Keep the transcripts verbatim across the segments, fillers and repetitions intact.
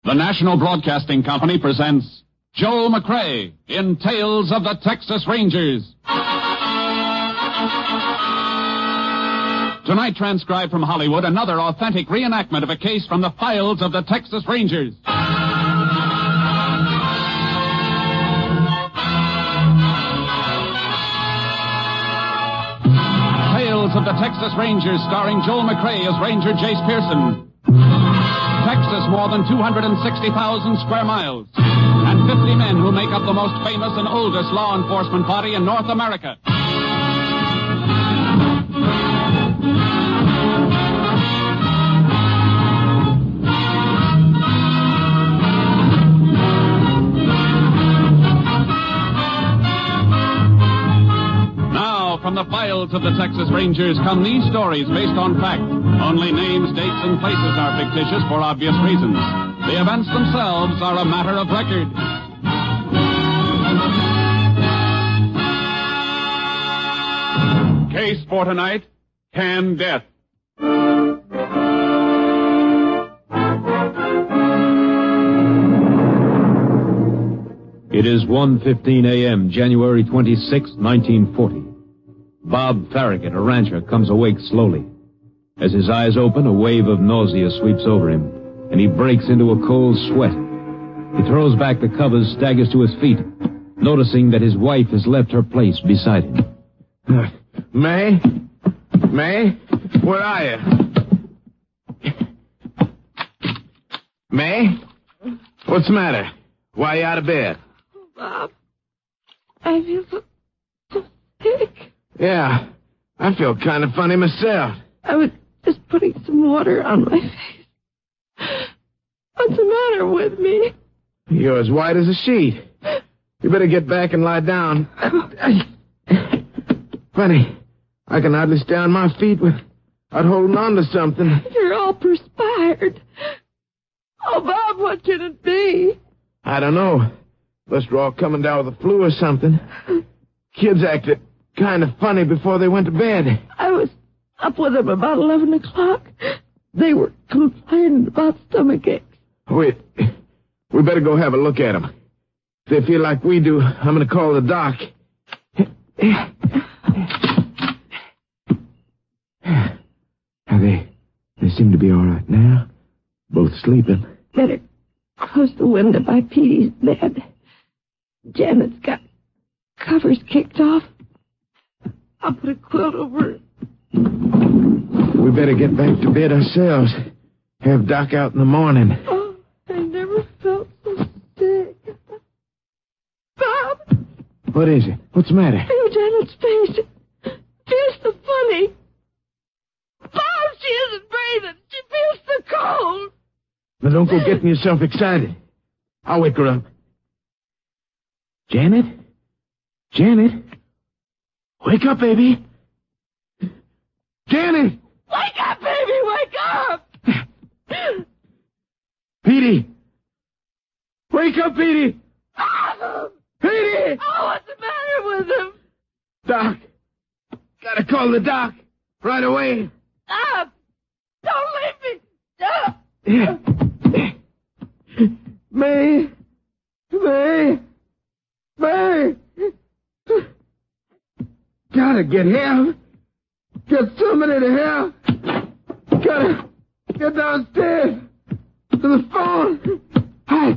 The National Broadcasting Company presents Joel McCrea in Tales of the Texas Rangers. Tonight, transcribed from Hollywood, another authentic reenactment of a case from the files of the Texas Rangers. Tales of the Texas Rangers, starring Joel McCrea as Ranger Jace Pearson. Texas, more than two hundred sixty thousand square miles, and fifty men who make up the most famous and oldest law enforcement body in North America. From the files of the Texas Rangers come these stories based on fact. Only names, dates, and places are fictitious for obvious reasons. The events themselves are a matter of record. Case for tonight, Can Death. It is one fifteen a.m., January twenty-sixth, nineteen forty. Bob Farragut, a rancher, comes awake slowly. As his eyes open, a wave of nausea sweeps over him, and he breaks into a cold sweat. He throws back the covers, staggers to his feet, noticing that his wife has left her place beside him. Uh, May? May? Where are you? May? What's the matter? Why are you out of bed? Oh, Bob, I feel so, so sick. Yeah, I feel kind of funny myself. I was just putting some water on my face. What's the matter with me? You're as white as a sheet. You better get back and lie down. Funny, I can hardly stay on my feet without holding on to something. You're all perspired. Oh, Bob, what can it be? I don't know. Must we're all coming down with the flu or something. Kids acted kind of funny before they went to bed. I was up with them about eleven o'clock. They were complaining about stomach aches. Wait, we better go have a look at them. If they feel like we do, I'm going to call the doc. They, they seem to be all right now. Both sleeping. Better close the window by Petey's bed. Janet's got covers kicked off. I'll put a quilt over it. We better get back to bed ourselves. Have Doc out in the morning. Oh, I never felt so sick. Bob! What is it? What's the matter? Feel Janet's face. It feels so funny. Bob, she isn't breathing. She feels so cold. Now, don't go getting yourself excited. I'll wake her up. Janet? Janet? Wake up, baby. Janet! Wake up, baby! Wake up! Petey! Wake up, Petey! Oh, Petey! oh, what's the matter with him? Doc. Gotta call the doc. Right away. Stop! Don't leave me! Stop! May. May. May. Gotta get help. Get somebody to help. Gotta get downstairs to the phone. Hi.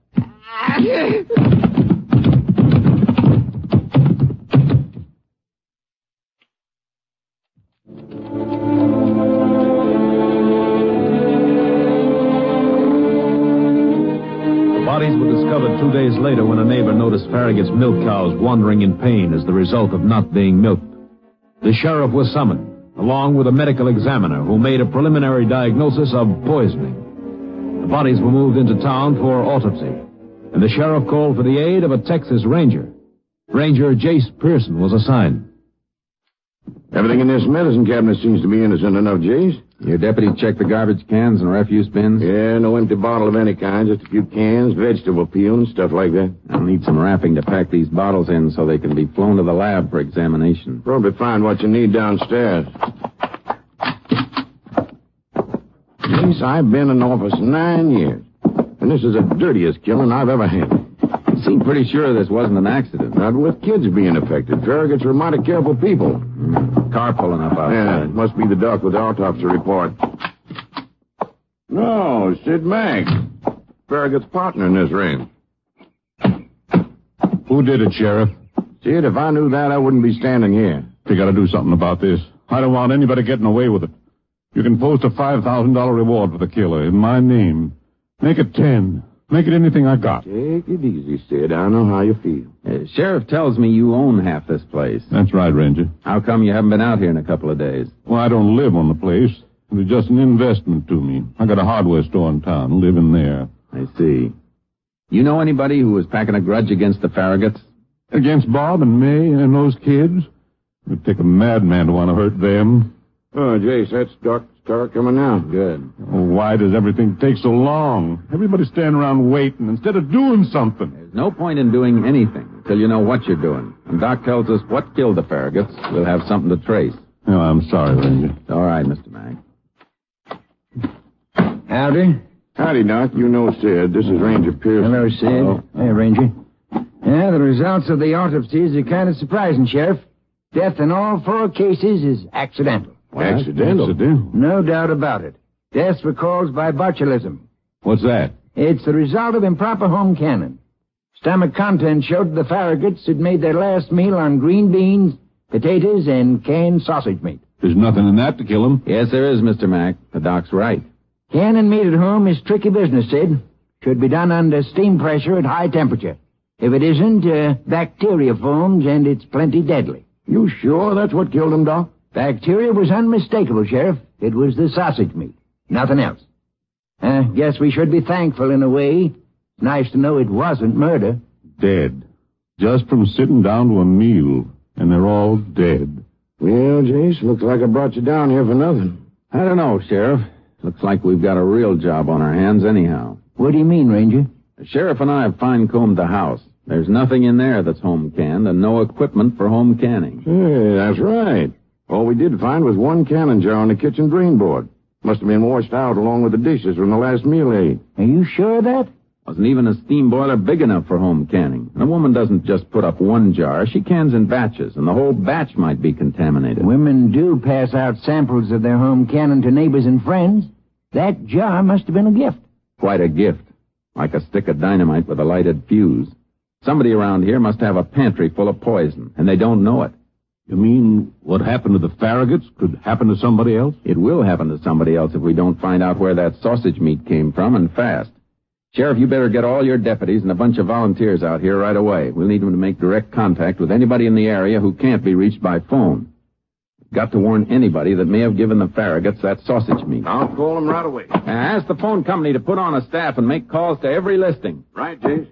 The bodies were discovered two days later when a neighbor noticed Farragut's milk cows wandering in pain as the result of not being milked. The sheriff was summoned, along with a medical examiner who made a preliminary diagnosis of poisoning. The bodies were moved into town for autopsy, and the sheriff called for the aid of a Texas Ranger. Ranger Jace Pearson was assigned. Everything in this medicine cabinet seems to be innocent enough, Jace. Your deputy checked the garbage cans and refuse bins? Yeah, no empty bottle of any kind, just a few cans, vegetable peel, and stuff like that. I'll need some wrapping to pack these bottles in so they can be flown to the lab for examination. Probably find what you need downstairs. Jace, I've been in office nine years. And this is the dirtiest killing I've ever had. You seem pretty sure this wasn't an accident. Not with kids being affected. Farragut's are mighty careful people. Mm. Car pulling up outside. Yeah, it must be the doc with the autopsy report. No, Sid Mack. Farragut's partner in this ring. Who did it, Sheriff? Sid, if I knew that, I wouldn't be standing here. You gotta do something about this. I don't want anybody getting away with it. You can post a five thousand dollars reward for the killer in my name. Make it ten. Make it anything I got. Take it easy, Sid. I know how you feel. Uh, Sheriff tells me you own half this place. That's right, Ranger. How come you haven't been out here in a couple of days? Well, I don't live on the place. It was just an investment to me. I got a hardware store in town. Live in there. I see. You know anybody who was packing a grudge against the Farraguts? Against Bob and May and those kids? It'd take a madman to want to hurt them. Oh, Jace, that's Doc's car coming now. Good. Oh, why does everything take so long? Everybody's standing around waiting instead of doing something. There's no point in doing anything until you know what you're doing. When Doc tells us what killed the Farraguts, we'll have something to trace. Oh, I'm sorry, Ranger. All right, Mister Mack. Howdy. Howdy, Doc. You know Sid. This is Ranger Pearson. Hello, Sid. Hello. Hey, Ranger. Yeah, the results of the autopsies are kind of surprising, Sheriff. Death in all four cases is accidental. Accidental? Accidental? No doubt about it. Deaths were caused by botulism. What's that? It's the result of improper home canning. Stomach contents showed the Farraguts had made their last meal on green beans, potatoes, and canned sausage meat. There's nothing in that to kill him. Yes, there is, Mister Mack. The doc's right. Canning meat at home is tricky business, Sid. Should be done under steam pressure at high temperature. If it isn't, uh, bacteria forms, and it's plenty deadly. You sure that's what killed him, Doc? Bacteria was unmistakable, Sheriff. It was the sausage meat. Nothing else. Uh, guess we should be thankful in a way. It's nice to know it wasn't murder. Dead. Just from sitting down to a meal. And they're all dead. Well, Jace, looks like I brought you down here for nothing. I don't know, Sheriff. Looks like we've got a real job on our hands anyhow. What do you mean, Ranger? The sheriff and I have fine-combed the house. There's nothing in there that's home canned and no equipment for home canning. Hey, that's right. All we did find was one canning jar on the kitchen drain board. Must have been washed out along with the dishes from the last meal they ate. Are you sure of that? Wasn't even a steam boiler big enough for home canning. And a woman doesn't just put up one jar. She cans in batches, and the whole batch might be contaminated. Women do pass out samples of their home canning to neighbors and friends. That jar must have been a gift. Quite a gift. Like a stick of dynamite with a lighted fuse. Somebody around here must have a pantry full of poison, and they don't know it. You mean what happened to the Farraguts could happen to somebody else? It will happen to somebody else if we don't find out where that sausage meat came from, and fast. Sheriff, you better get all your deputies and a bunch of volunteers out here right away. We'll need them to make direct contact with anybody in the area who can't be reached by phone. Got to warn anybody that may have given the Farraguts that sausage meat. I'll call them right away. And ask the phone company to put on a staff and make calls to every listing. Right, Jace?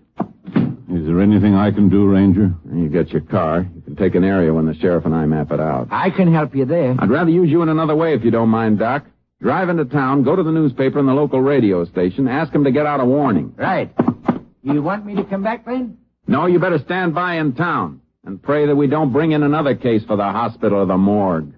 Is there anything I can do, Ranger? You got your car. You can take an area when the sheriff and I map it out. I can help you there. I'd rather use you in another way if you don't mind, Doc. Drive into town, go to the newspaper and the local radio station, ask them to get out a warning. Right. You want me to come back then? No, you better stand by in town and pray that we don't bring in another case for the hospital or the morgue.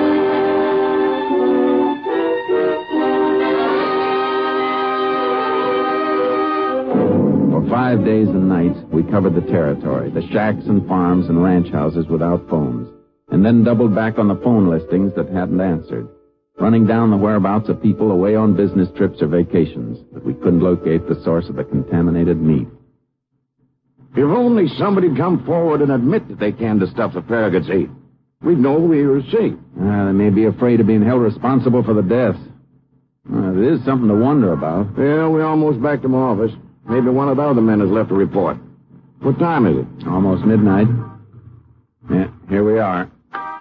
For five days and nights, we covered the territory, the shacks and farms and ranch houses without phones, and then doubled back on the phone listings that hadn't answered, running down the whereabouts of people away on business trips or vacations, but we couldn't locate the source of the contaminated meat. If only somebody'd come forward and admit that they canned the stuff the Farraguts ate, we'd know we were safe. Uh, they may be afraid of being held responsible for the deaths. Uh, it is something to wonder about. Well, we're almost back to my office. Maybe one of the other men has left a report. What time is it? Almost midnight. Yeah, here we are.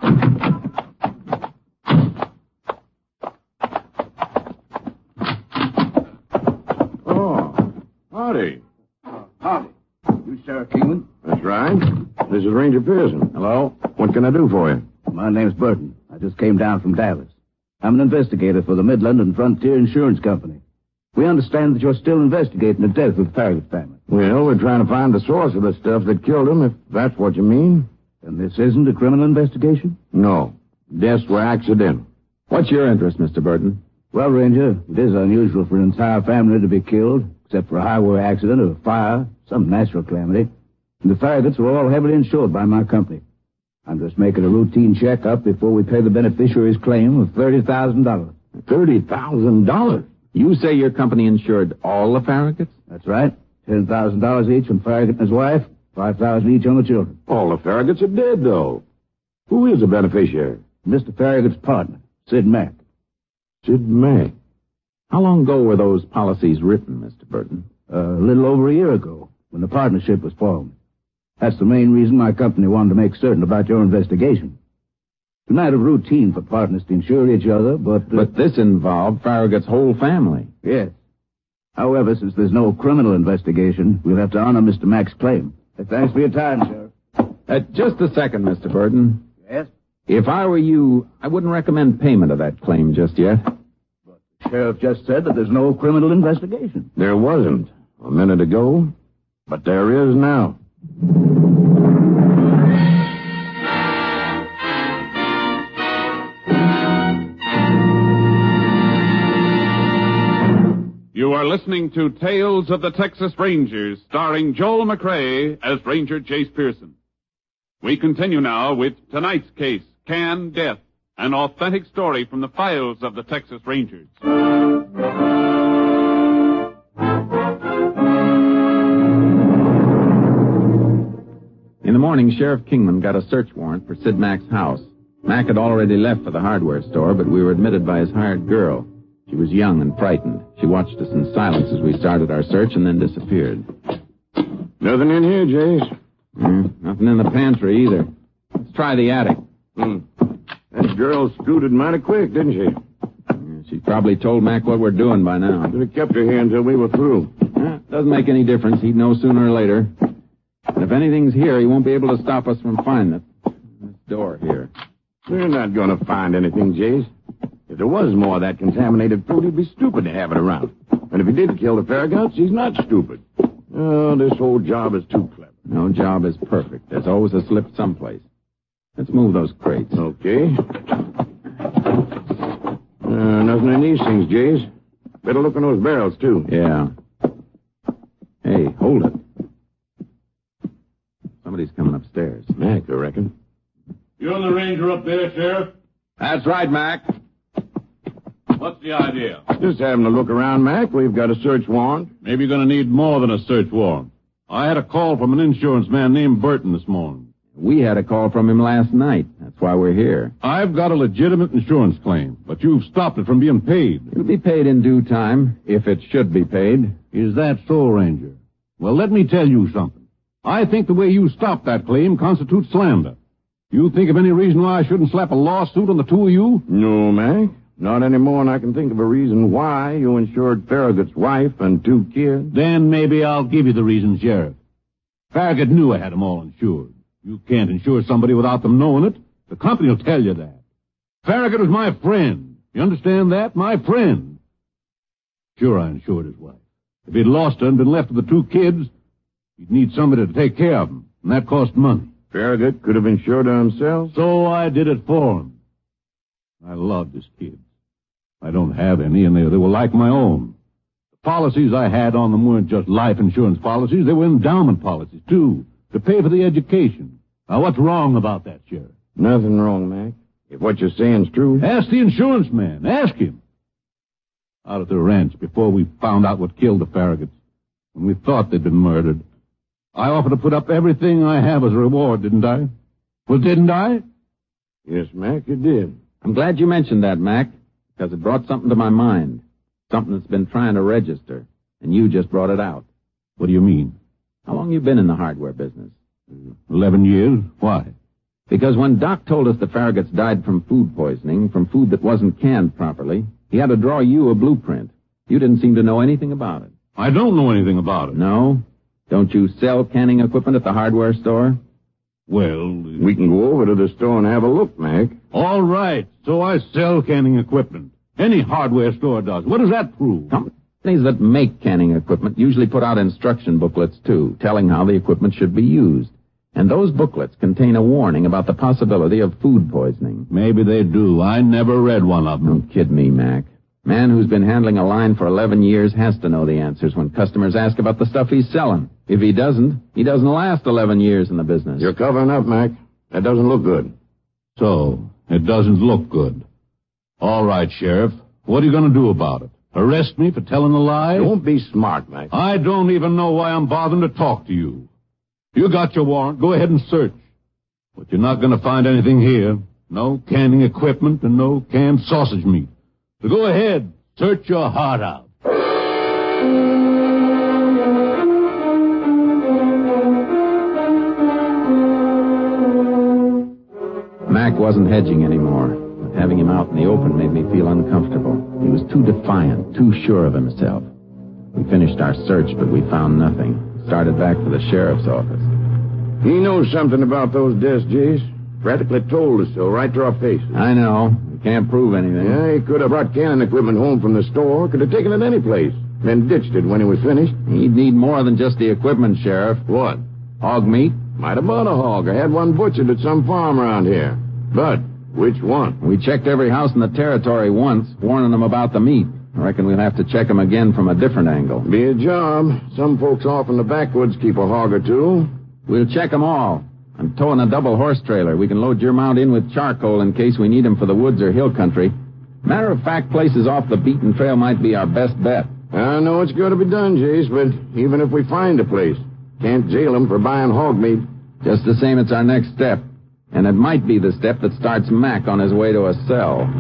Oh, howdy. Howdy. You Sheriff Kingman? That's right. This is Ranger Pearson. Hello? What can I do for you? My name's Burton. I just came down from Dallas. I'm an investigator for the Midland and Frontier Insurance Company. We understand that you're still investigating the death of the Farragut family. Well, we're trying to find the source of the stuff that killed him, if that's what you mean. And this isn't a criminal investigation? No. Deaths were accidental. What's your interest, Mister Burton? Well, Ranger, it is unusual for an entire family to be killed, except for a highway accident or a fire, some natural calamity. And the Farraguts were all heavily insured by my company. I'm just making a routine checkup before we pay the beneficiary's claim of thirty thousand dollars. thirty thousand dollars? You say your company insured all the Farraguts? That's right. ten thousand dollars each on Farragut and his wife, five thousand dollars each on the children. All the Farraguts are dead, though. Who is the beneficiary? Mister Farragut's partner, Sid Mack. Sid Mack. How long ago were those policies written, Mister Burton? Uh, a little over a year ago, when the partnership was formed. That's the main reason my company wanted to make certain about your investigation. It's a matter of routine for partners to insure each other, but... Uh, but this involved Farragut's whole family. Yes. However, since there's no criminal investigation, we'll have to honor Mister Mack's claim. Uh, thanks for your time, Sheriff. Uh, just a second, Mister Burton. Yes? If I were you, I wouldn't recommend payment of that claim just yet. But the sheriff just said that there's no criminal investigation. There wasn't a minute ago, but there is now. You are listening to Tales of the Texas Rangers, starring Joel McCrea as Ranger Jace Pearson. We continue now with tonight's case, Canned Death, an authentic story from the files of the Texas Rangers. In the morning, Sheriff Kingman got a search warrant for Sid Mack's house. Mack had already left for the hardware store, but we were admitted by his hired girl. She was young and frightened. She watched us in silence as we started our search and then disappeared. Nothing in here, Jace. Mm, nothing in the pantry either. Let's try the attic. Hmm. That girl scooted mighty quick, didn't she? Yeah, she probably told Mack what we're doing by now. Should have kept her here until we were through. Eh, doesn't make any difference. He'd know sooner or later. And if anything's here, he won't be able to stop us from finding it. This door here. We're not going to find anything, Jace. If there was more of that contaminated fruit, he'd be stupid to have it around. And if he did kill the Farraguts, he's not stupid. Oh, this whole job is too clever. No job is perfect. There's always a slip someplace. Let's move those crates. Okay. Uh, nothing in these things, Jace. Better look in those barrels, too. Yeah. Hey, hold it. Somebody's coming upstairs. Mac, I reckon. You're the ranger up there, Sheriff? That's right, Mac. What's the idea? Just having a look around, Mac. We've got a search warrant. Maybe you're going to need more than a search warrant. I had a call from an insurance man named Burton this morning. We had a call from him last night. That's why we're here. I've got a legitimate insurance claim, but you've stopped it from being paid. It'll be paid in due time, if it should be paid. Is that so, Ranger? Well, let me tell you something. I think the way you stopped that claim constitutes slander. You think of any reason why I shouldn't slap a lawsuit on the two of you? No, Mac. Not any more than I can think of a reason why you insured Farragut's wife and two kids. Then maybe I'll give you the reason, Sheriff. Farragut knew I had them all insured. You can't insure somebody without them knowing it. The company will tell you that. Farragut was my friend. You understand that? My friend. Sure, I insured his wife. If he'd lost her and been left with the two kids, he'd need somebody to take care of them, and that cost money. Farragut could have insured her himself? So I did it for him. I loved his kids. I don't have any, and they, they were like my own. The policies I had on them weren't just life insurance policies. They were endowment policies, too, to pay for the education. Now, what's wrong about that, Sheriff? Nothing wrong, Mac. If what you're saying's true. Ask the insurance man. Ask him. Out at the ranch, before we found out what killed the Farraguts, when we thought they'd been murdered, I offered to put up everything I have as a reward, didn't I? Well, didn't I? Yes, Mac, you did. I'm glad you mentioned that, Mac, because it brought something to my mind. Something that's been trying to register, and you just brought it out. What do you mean? How long you been in the hardware business? Eleven years. Why? Because when Doc told us the Farraguts died from food poisoning, from food that wasn't canned properly, he had to draw you a blueprint. You didn't seem to know anything about it. I don't know anything about it. No? Don't you sell canning equipment at the hardware store? Well, we can go over to the store and have a look, Mac. All right. So I sell canning equipment. Any hardware store does. What does that prove? Companies that make canning equipment usually put out instruction booklets, too, telling how the equipment should be used. And those booklets contain a warning about the possibility of food poisoning. Maybe they do. I never read one of them. Don't kid me, Mac. Man who's been handling a line for eleven years has to know the answers when customers ask about the stuff he's selling. If he doesn't, he doesn't last eleven years in the business. You're covering up, Mac. That doesn't look good. So, it doesn't look good. All right, Sheriff. What are you going to do about it? Arrest me for telling a lie? Don't be smart, Mac. I don't even know why I'm bothering to talk to you. You got your warrant. Go ahead and search. But you're not going to find anything here. No canning equipment and no canned sausage meat. So go ahead. Search your heart out. Mac wasn't hedging anymore. But having him out in the open made me feel uncomfortable. He was too defiant, too sure of himself. We finished our search, but we found nothing. Started back for the sheriff's office. He knows something about those discs, Jace. Practically told us so, right to our faces. I know. We can't prove anything. Yeah, he could have brought canning equipment home from the store. Could have taken it any place. Then ditched it when he was finished. He'd need more than just the equipment, Sheriff. What? Hog meat? Might have bought a hog or had one butchered at some farm around here. But which one? We checked every house in the territory once, warning them about the meat. I reckon we'll have to check them again from a different angle. Be a job. Some folks off in the backwoods keep a hog or two. We'll check them all. I'm towing a double horse trailer. We can load your mount in with charcoal in case we need him for the woods or hill country. Matter of fact, places off the beaten trail might be our best bet. I know it's got to be done, Jace, but even if we find a place, can't jail him for buying hog meat. Just the same, it's our next step. And it might be the step that starts Mac on his way to a cell.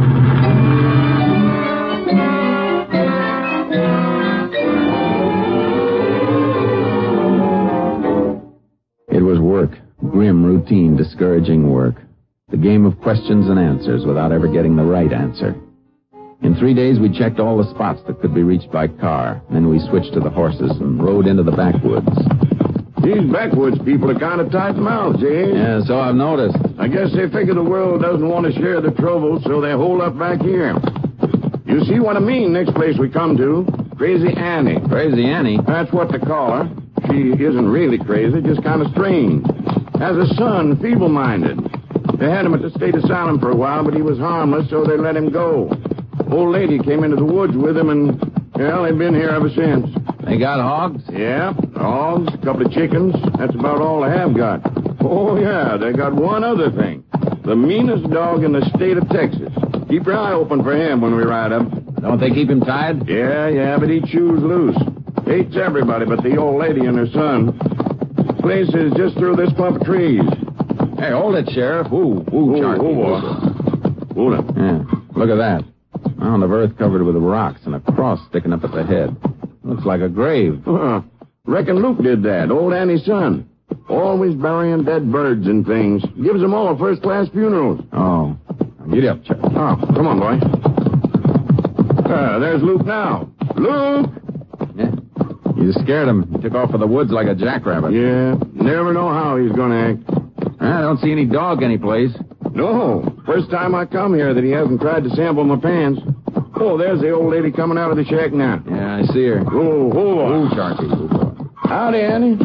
It was work. Grim, routine, discouraging work. The game of questions and answers without ever getting the right answer. In three days, we checked all the spots that could be reached by car. Then we switched to the horses and rode into the backwoods. These backwoods people are kind of tight-mouthed, James. Yeah, so I've noticed. I guess they figure the world doesn't want to share the trouble, so they hold up back here. You see what I mean, next place we come to? Crazy Annie. Crazy Annie? That's what they call her. She isn't really crazy, just kind of strange. Has a son, feeble-minded. They had him at the state asylum for a while, but he was harmless, so they let him go. Old lady came into the woods with him, and, well, they've been here ever since. They got hogs? Yeah, hogs, a couple of chickens. That's about all they have got. Oh, yeah, they got one other thing. The meanest dog in the state of Texas. Keep your eye open for him when we ride up. Don't they keep him tied? Yeah, yeah, but he chews loose. Hates everybody but the old lady and her son. This place is just through this clump of trees. Hey, hold it, Sheriff. Ooh, ooh, Charlie. Oh, boy. Hold it. Yeah, look at that. Mound of earth covered with rocks and a cross sticking up at the head. Looks like a grave. Huh. Reckon Luke did that, old Annie's son. Always burying dead birds and things. Gives them all first-class funerals. Oh. Now get up, Chuck. Oh, come on, boy. Uh, there's Luke now. Luke! Yeah. You scared him. He took off for the woods like a jackrabbit. Yeah, never know how he's going to act. I don't see any dog anyplace. No, first time I come here that he hasn't tried to sample my pants. Oh, there's the old lady coming out of the shack now. Yeah, I see her. Oh, hold on. Ooh, Sharky. Ooh, boy. Howdy, Annie.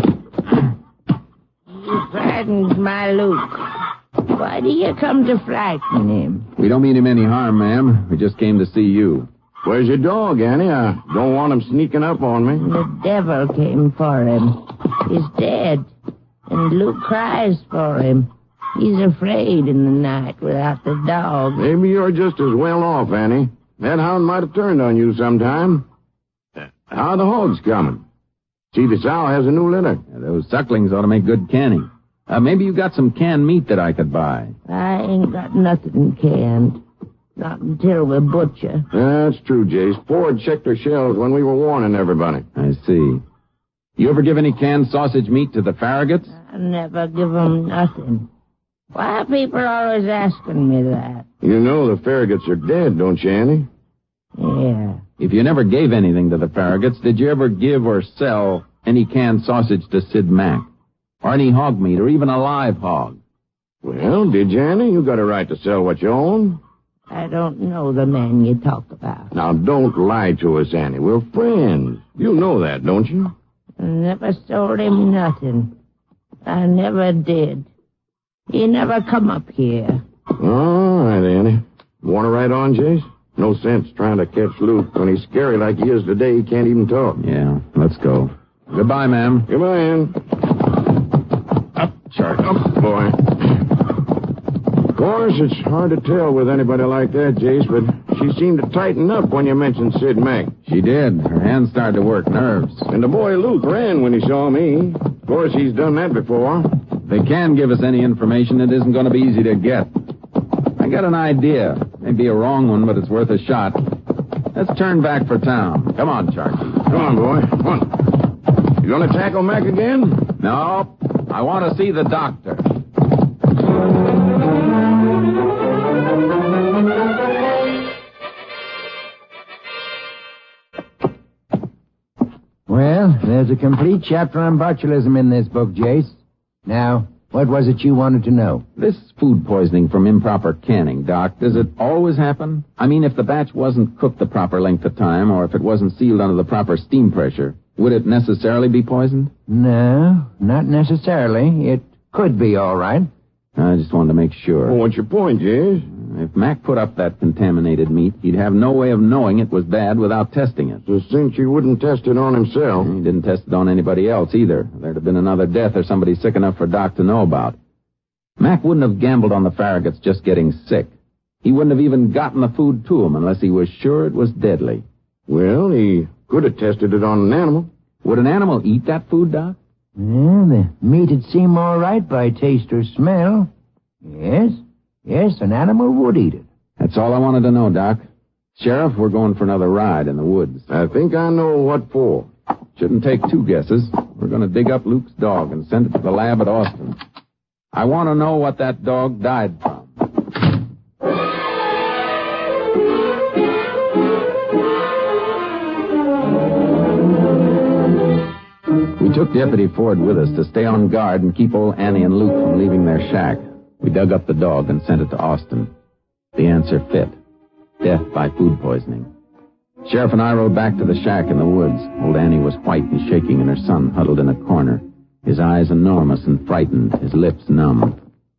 You frightened my Luke. Why do you come to frighten him? We don't mean him any harm, ma'am. We just came to see you. Where's your dog, Annie? I don't want him sneaking up on me. The devil came for him. He's dead. And Luke cries for him. He's afraid in the night without the dog. Maybe you're just as well off, Annie. That hound might have turned on you sometime. How are the hogs coming? See, the sow has a new litter. Yeah, those sucklings ought to make good canning. Uh, maybe you got some canned meat that I could buy. I ain't got nothing canned. Not until we butcher. That's true, Jace. Ford checked her shelves when we were warning everybody. I see. You ever give any canned sausage meat to the Farraguts? I never give 'em nothing. Why are people always asking me that? You know the Farraguts are dead, don't you, Annie? Yeah. If you never gave anything to the Farraguts, did you ever give or sell any canned sausage to Sid Mack? Or any hog meat, or even a live hog? Well, did you, Annie? You got a right to sell what you own. I don't know the man you talk about. Now, don't lie to us, Annie. We're friends. You know that, don't you? I never sold him nothing. I never did. He never come up here. All right, Annie. Want to ride on, Jace? No sense trying to catch Luke. When he's scary like he is today, he can't even talk. Yeah, let's go. Goodbye, ma'am. Goodbye, Ann. Up, Chart. Up, boy. Of course, it's hard to tell with anybody like that, Jace, but she seemed to tighten up when you mentioned Sid Mack. She did. Her hands started to work nerves. And the boy Luke ran when he saw me. Of course, he's done that before. If they can give us any information, it isn't going to be easy to get. I got an idea. Maybe a wrong one, but it's worth a shot. Let's turn back for town. Come on, Sharky. Come on, boy. Come on. You going to tackle Mac again? No. I want to see the doctor. Well, there's a complete chapter on botulism in this book, Jace. Now, what was it you wanted to know? This food poisoning from improper canning, Doc, does it always happen? I mean, if the batch wasn't cooked the proper length of time, or if it wasn't sealed under the proper steam pressure, would it necessarily be poisoned? No, not necessarily. It could be all right. I just wanted to make sure. Well, what's your point, Jace? If Mac put up that contaminated meat, he'd have no way of knowing it was bad without testing it. So since he wouldn't test it on himself. He didn't test it on anybody else either. There'd have been another death or somebody sick enough for Doc to know about. Mac wouldn't have gambled on the Farraguts just getting sick. He wouldn't have even gotten the food to them unless he was sure it was deadly. Well, he could have tested it on an animal. Would an animal eat that food, Doc? Yeah, the meat'd seem all right by taste or smell. Yes, yes, an animal would eat it. That's all I wanted to know, Doc. Sheriff, we're going for another ride in the woods. I think I know what for. Shouldn't take two guesses. We're going to dig up Luke's dog and send it to the lab at Austin. I want to know what that dog died from. We took Deputy Ford with us to stay on guard and keep old Annie and Luke from leaving their shack. We dug up the dog and sent it to Austin. The answer fit. Death by food poisoning. Sheriff and I rode back to the shack in the woods. Old Annie was white and shaking, and her son huddled in a corner. His eyes enormous and frightened, his lips numb.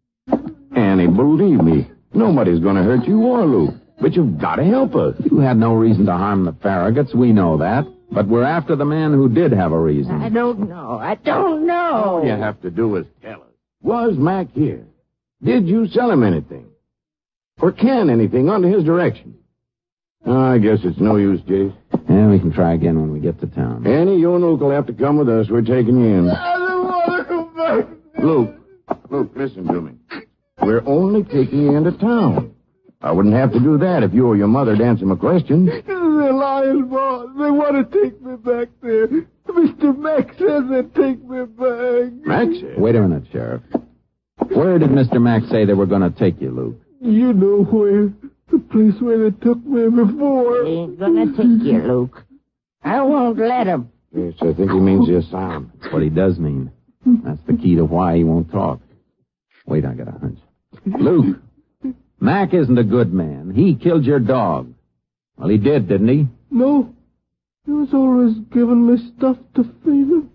Annie, believe me, nobody's going to hurt you or Luke. But you've got to help us. You had no reason to harm the Farraguts, we know that. But we're after the man who did have a reason. I don't know. I don't know. All you have to do is tell us. Was Mac here? Did you sell him anything? Or can anything under his direction? Oh, I guess it's no use, Jace. Yeah, we can try again when we get to town. Annie, you and Luke will have to come with us. We're taking you in. I don't want to come back. Luke, Luke, listen to me. We're only taking you into town. I wouldn't have to do that if you or your mother'd answer my question. They're lying, boss. They want to take me back there. Mister Mack says they'd take me back. Mack said? Wait a minute, Sheriff. Where did Mister Mack say they were going to take you, Luke? You know where. The place where they took me before. They ain't gonna take you, Luke. I won't let him. Yes, I think he means the asylum. That's what he does mean. That's the key to why he won't talk. Wait, I got a hunch. Luke, Mac isn't a good man. He killed your dog. Well, he did, didn't he? No. He was always giving me stuff to feed him.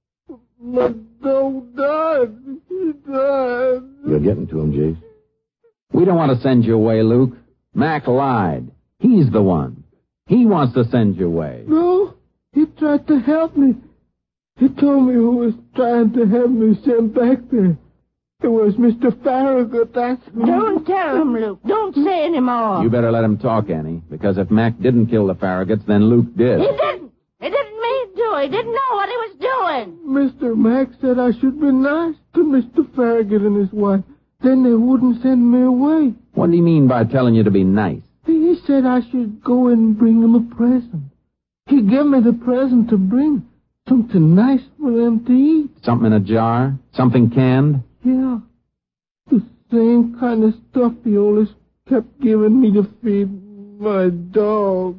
My dog died. He died. You're getting to him, Jace. We don't want to send you away, Luke. Mac lied. He's the one. He wants to send you away. No, he tried to help me. He told me who was trying to have me sent back there. It was Mister Farragut, that's who. Don't tell him, Luke. Don't say any more. You better let him talk, Annie, because if Mac didn't kill the Farraguts, then Luke did. He didn't. He didn't mean to. He didn't know what he was doing. Mister Mack said I should be nice to Mister Farragut and his wife. Then they wouldn't send me away. What do you mean by telling you to be nice? He said I should go and bring them a present. He gave me the present to bring. Something nice for them to eat. Something in a jar? Something canned? Yeah. The same kind of stuff he always kept giving me to feed my dog.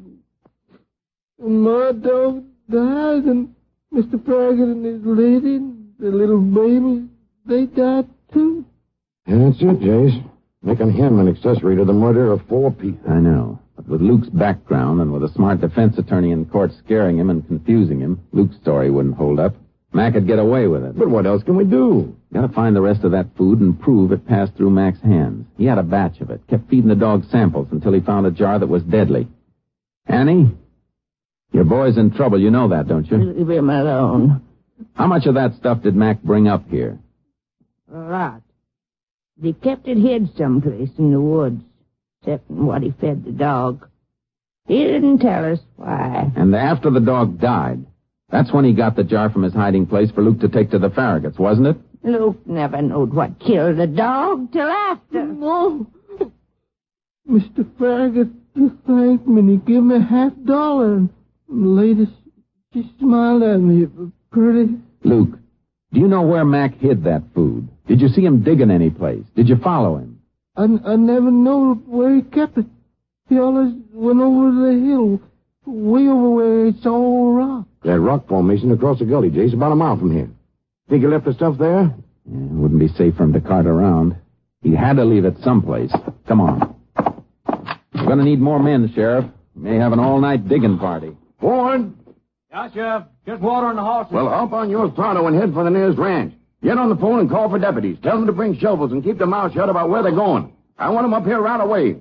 And my dog died, and Mister Farragut and his lady, the little baby, they died too. That's it, Jace. Making him an accessory to the murder of four people. I know. But with Luke's background and with a smart defense attorney in court scaring him and confusing him, Luke's story wouldn't hold up. Mac could get away with it. But what else can we do? Gotta find the rest of that food and prove it passed through Mac's hands. He had a batch of it, kept feeding the dog samples until he found a jar that was deadly. Annie, your boy's in trouble. You know that, don't you? Leave him alone. How much of that stuff did Mac bring up here? A lot. They kept it hid someplace in the woods, except in what he fed the dog. He didn't tell us why. And after the dog died, that's when he got the jar from his hiding place for Luke to take to the Farragut's, wasn't it? Luke never knowed what killed the dog till after. No. Mister Farragut just thanked me and he gave me a half dollar. And the lady, she smiled at me pretty. Luke, do you know where Mac hid that food? Did you see him digging any place? Did you follow him? I, I never knew where he kept it. He always went over the hill, way over where it's all rock. That rock formation across the gully, Jace, about a mile from here. Think he left the stuff there? Yeah, it wouldn't be safe for him to cart around. He had to leave it someplace. Come on. We're going to need more men, Sheriff. We may have an all-night digging party. Forward. Yeah, Sheriff. Just water on the horses. Well, up on yours pronto and head for the nearest ranch. Get on the phone and call for deputies. Tell them to bring shovels and keep their mouths shut about where they're going. I want them up here right away.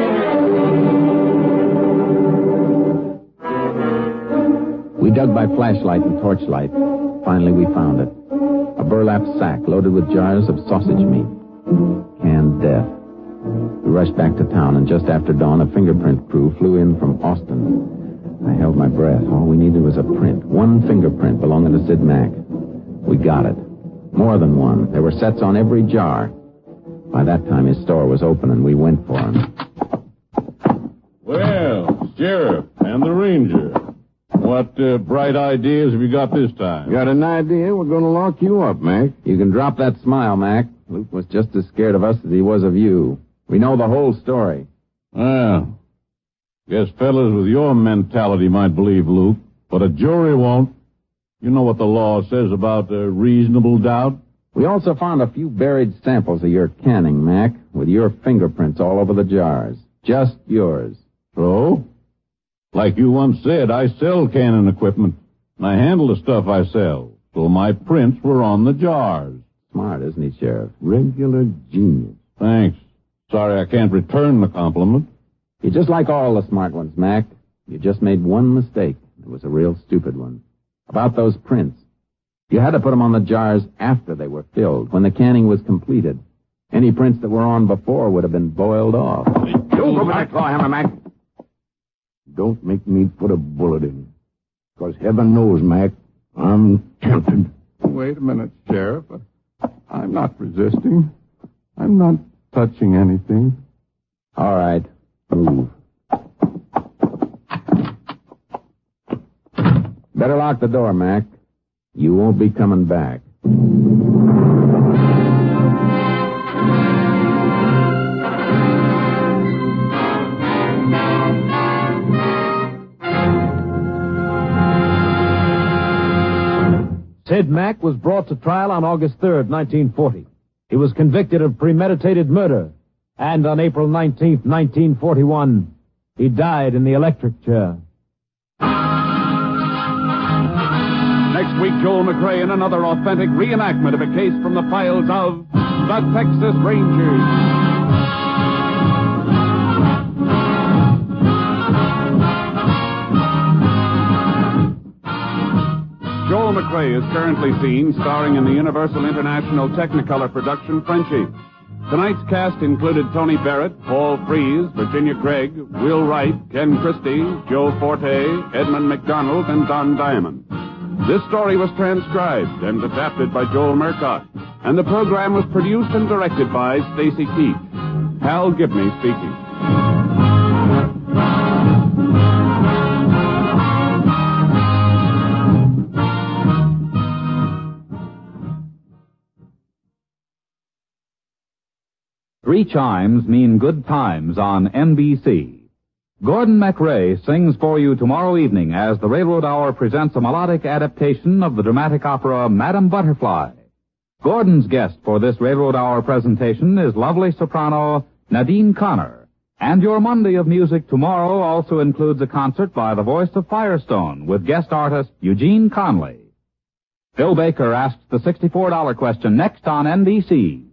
We dug by flashlight and torchlight. Finally, we found it. A burlap sack loaded with jars of sausage meat. Canned death. We rushed back to town, and just after dawn, a fingerprint crew flew in from Austin. I held my breath. All we needed was a print. One fingerprint belonging to Sid Mack. We got it. More than one. There were sets on every jar. By that time, his store was open, and we went for him. Well, Sheriff and the Ranger. What uh, bright ideas have you got this time? Got an idea? We're going to lock you up, Mac. You can drop that smile, Mac. Luke was just as scared of us as he was of you. We know the whole story. Well, guess fellas with your mentality might believe Luke, but a jury won't. You know what the law says about uh, reasonable doubt? We also found a few buried samples of your canning, Mac, with your fingerprints all over the jars. Just yours. So? Like you once said, I sell canning equipment, and I handle the stuff I sell, so my prints were on the jars. Smart, isn't he, Sheriff? Regular genius. Thanks. Sorry I can't return the compliment. You're just like all the smart ones, Mac. You just made one mistake. It was a real stupid one. About those prints. You had to put them on the jars after they were filled, when the canning was completed. Any prints that were on before would have been boiled off. You go back, clawhammer, Mac. Don't make me put a bullet in. Because heaven knows, Mac, I'm tempted. Wait a minute, Sheriff. I'm not resisting. I'm not touching anything. All right. Move. Better lock the door, Mac. You won't be coming back. Sid Mack was brought to trial on August third, nineteen forty. He was convicted of premeditated murder, and on April nineteenth, nineteen forty-one, he died in the electric chair. Next week, Joel McRae in another authentic reenactment of a case from the files of the Texas Rangers. Joel McRae is currently seen starring in the Universal International Technicolor production Frenchie. Tonight's cast included Tony Barrett, Paul Frees, Virginia Gregg, Will Wright, Ken Christie, Joe Forte, Edmund McDonald, and Don Diamond. This story was transcribed and adapted by Joel Murcott, and the program was produced and directed by Stacy Keach. Hal Gibney speaking. Three chimes mean good times on N B C. Gordon MacRae sings for you tomorrow evening as the Railroad Hour presents a melodic adaptation of the dramatic opera Madame Butterfly. Gordon's guest for this Railroad Hour presentation is lovely soprano Nadine Connor. And your Monday of Music tomorrow also includes a concert by the voice of Firestone with guest artist Eugene Conley. Bill Baker asks the sixty-four dollar question next on N B C.